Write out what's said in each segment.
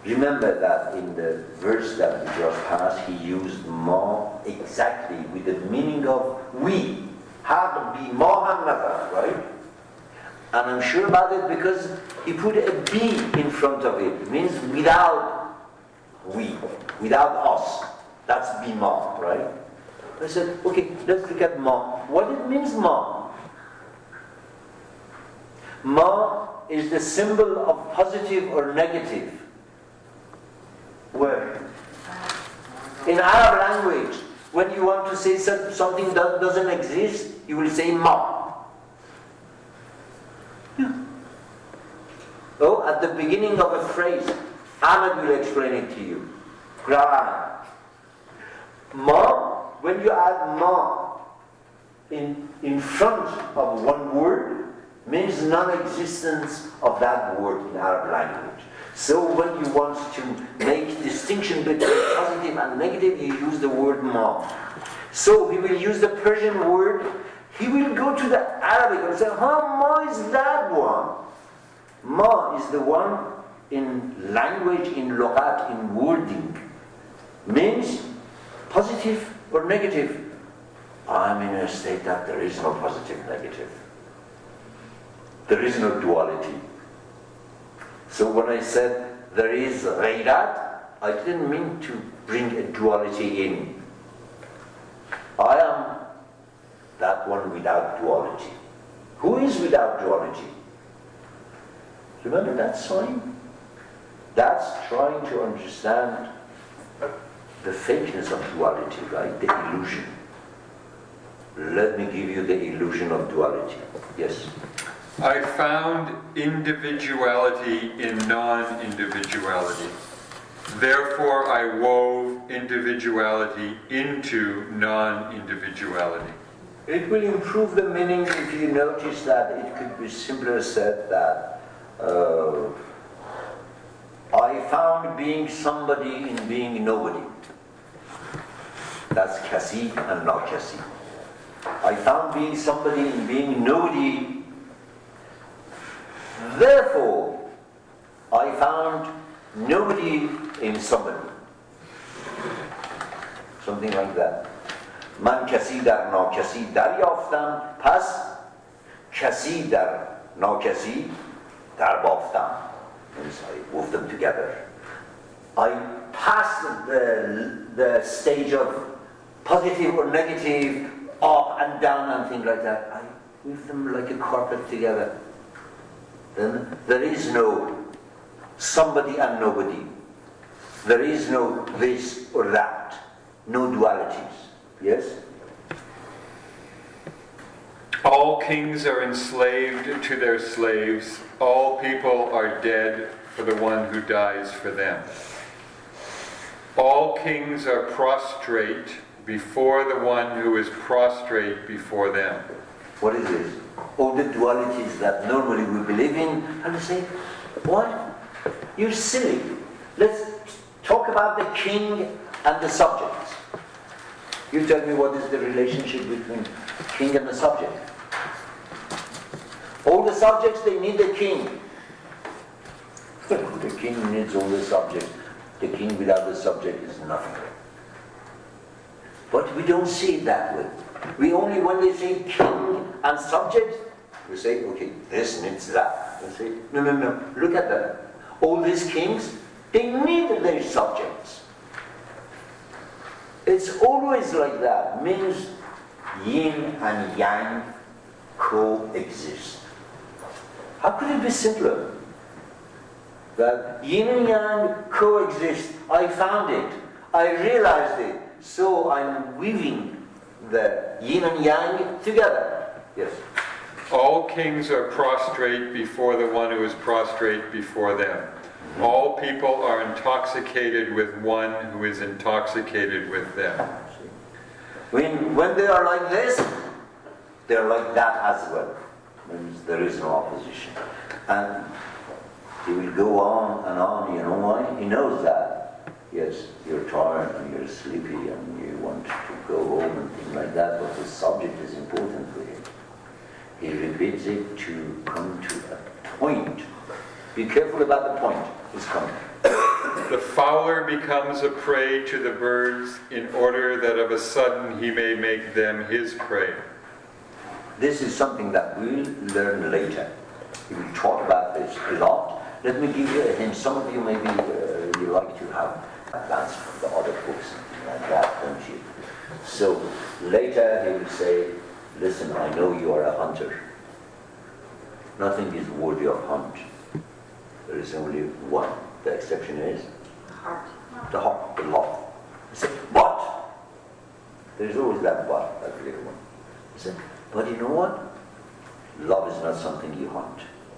Remember that in the verse that we just passed, he used ma exactly with the meaning of we. Had be ma ham nafar, right? And I'm sure about it because he put a B in front of it. It means without we, without us. That's bima, right? I said, okay, let's look at ma. What it means, ma? Ma is the symbol of positive or negative. Where? In Arab language, when you want to say something that doesn't exist, you will say ma. Oh, at the beginning of a phrase, Ahmed will explain it to you. Grab ma, when you add ma in front of one word, means non-existence of that word in Arab language. So when you want to make distinction between positive and negative, you use the word ma. So he will use the Persian word, he will go to the Arabic and say, ma is that one. Ma is the one in language, in lughat, in wording. Means positive or negative. I'm in a state that there is no positive, negative. There is no duality. So when I said there is ghayrat, I didn't mean to bring a duality in. I am that one without duality. Who is without duality? Remember that sign? That's trying to understand the fakeness of duality, right? The illusion. Let me give you the illusion of duality. Yes? I found individuality in non-individuality. Therefore, I wove individuality into non-individuality. It will improve the meaning if you notice that it could be simpler said that I found being somebody in being nobody. That's kasi and not kasi. I found being somebody in being nobody. Therefore, I found nobody in somebody. Something like that. Man kasi dar nakasi daryaftam, pas kasi dar nakasi darbaftam. Means I wove them together. I passed the stage of positive or negative, up and down and things like that. I weave them like a carpet together. Then there is no somebody and nobody. There is no this or that. No dualities. Yes? All kings are enslaved to their slaves. All people are dead for the one who dies for them. All kings are prostrate before the one who is prostrate before them. What is this? All the dualities that normally we believe in, and we say, what? You're silly. Let's talk about the king and the subjects. You tell me what is the relationship between king and the subject. All the subjects, they need a king. The king needs all the subjects. The king without the subject is nothing. But we don't see it that way. We only, when they say king and subject, we say, okay, this needs that. We say, no, look at that. All these kings, they need their subjects. It's always like that. Means yin and yang coexist. How could it be simpler? That yin and yang coexist. I found it. I realized it. So I'm weaving the yin and yang together. Yes. All kings are prostrate before the one who is prostrate before them. All people are intoxicated with one who is intoxicated with them. When they are like this, they are like that as well. Means there is no opposition. And he will go on and on, you know why? He knows that. Yes, you're tired and you're sleepy and you want to go home and things like that, but the subject is important for him. He repeats it to come to a point. Be careful about the point. It's coming. The fowler becomes a prey to the birds in order that of a sudden he may make them his prey. This is something that we'll learn later. We will talk about this a lot. Let me give you a hint. Some of you maybe you like to have advance from the other books like that, don't you? So later he will say, listen, I know you are a hunter. Nothing is worthy of hunt. There is only one. The exception is the heart, the love. He said, but there is always that but, that little one. He said, but you know what? Love is not something you hunt.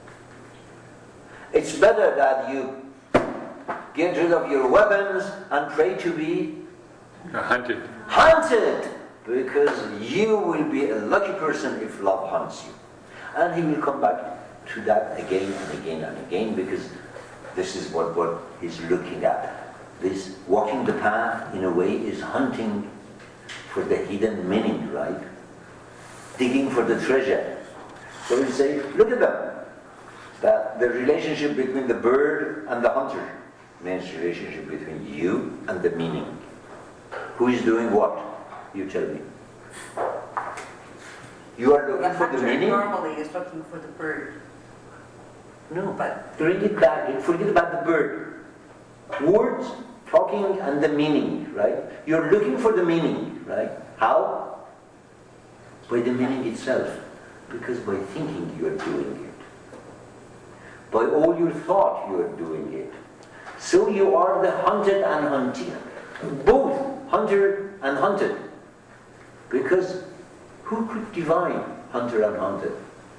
It's better that you get rid of your weapons and pray to be hunted. Hunted! Because you will be a lucky person if love hunts you. And he will come back to that again and again and again, because this is what he's looking at. This walking the path, in a way, is hunting for the hidden meaning, right? Digging for the treasure. So we say, look at them. That the relationship between the bird and the hunter means relationship between you and the meaning. Who is doing what? You tell me. You are looking for the meaning? Normally is looking for the bird. No, but bring it back. Forget about the bird. Words, talking, and the meaning, right? You're looking for the meaning, right? How? By the meaning itself. Because by thinking you are doing it. By all your thought you are doing it. So you are the hunted and hunting. Both hunter and hunted. Because who could divide hunter and hunted?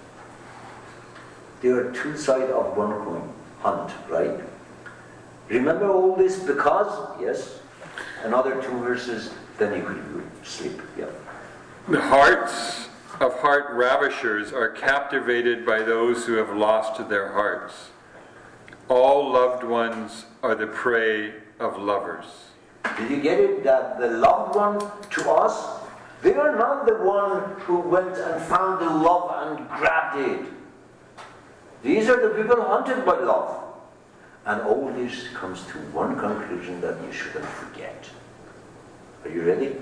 They are two sides of one coin. Hunt, right? Remember all this because, yes, another 2 verses, then you could sleep. Yeah. The hearts of heart ravishers are captivated by those who have lost their hearts. All loved ones are the prey of lovers. Did you get it? That the loved one to us, they are not the one who went and found the love and grabbed it. These are the people hunted by love. And all this comes to one conclusion that you shouldn't forget. Are you ready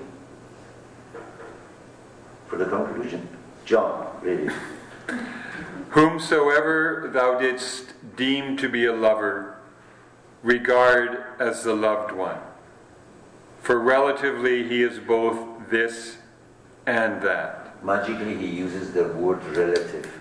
for the conclusion? John, ready? Whomsoever thou didst deem to be a lover, regard as the loved one. For relatively he is both this and that. Magically he uses the word relative.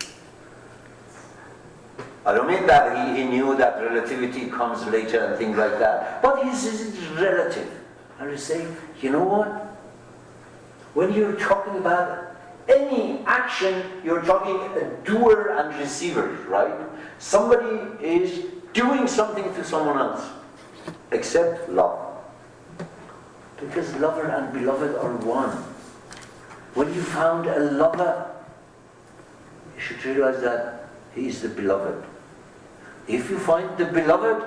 I don't mean that he knew that relativity comes later and things like that, but he says it's relative. And we say, you know what? When you're talking about any action, you're talking a doer and receiver, right? Somebody is doing something to someone else, except love. Because lover and beloved are one. When you found a lover, you should realize that he is the beloved. If you find the beloved,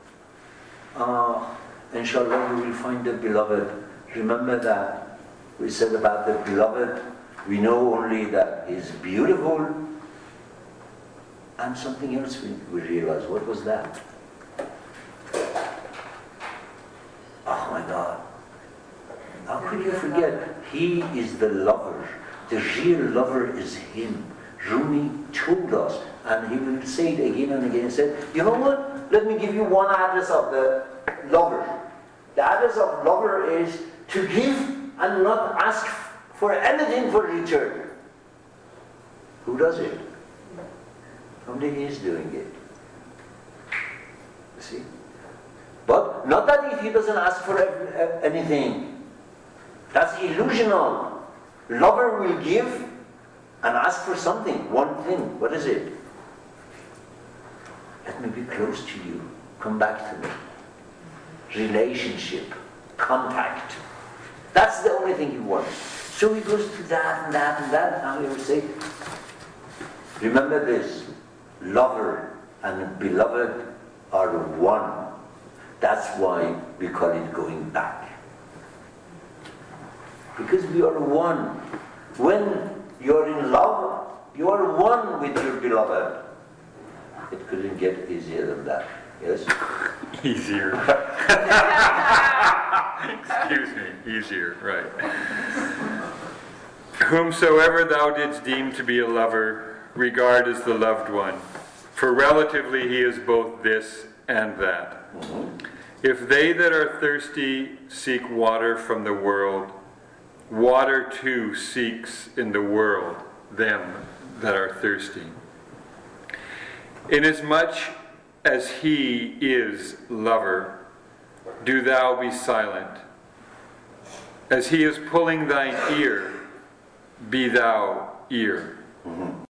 inshallah you will find the beloved. Remember that we said about the beloved, we know only that he's beautiful, and something else we realize. What was that? Oh my God. How could you forget? He is the lover. The real lover is him. Rumi told us, and he will say it again and again. He said, you know what? Let me give you one address of the lover. The address of lover is to give and not ask for anything for return. Who does it? Only he is doing it. You see? But not that if he doesn't ask for anything. That's illusional. Lover will give and ask for something, one thing. What is it? Let me be close to you. Come back to me. Relationship. Contact. That's the only thing he wants. So he goes to that and that and that. Now he will say, remember this. Lover and beloved are one. That's why we call it going back. Because we are one. When you are in love, you are one with your beloved. It couldn't get easier than that. Yes? Easier. Excuse me, easier, right. Whomsoever thou didst deem to be a lover, regard as the loved one, for relatively he is both this and that. If they that are thirsty seek water from the world, water too seeks in the world them that are thirsty. Inasmuch as he is lover, do thou be silent. As he is pulling thine ear, be thou ear.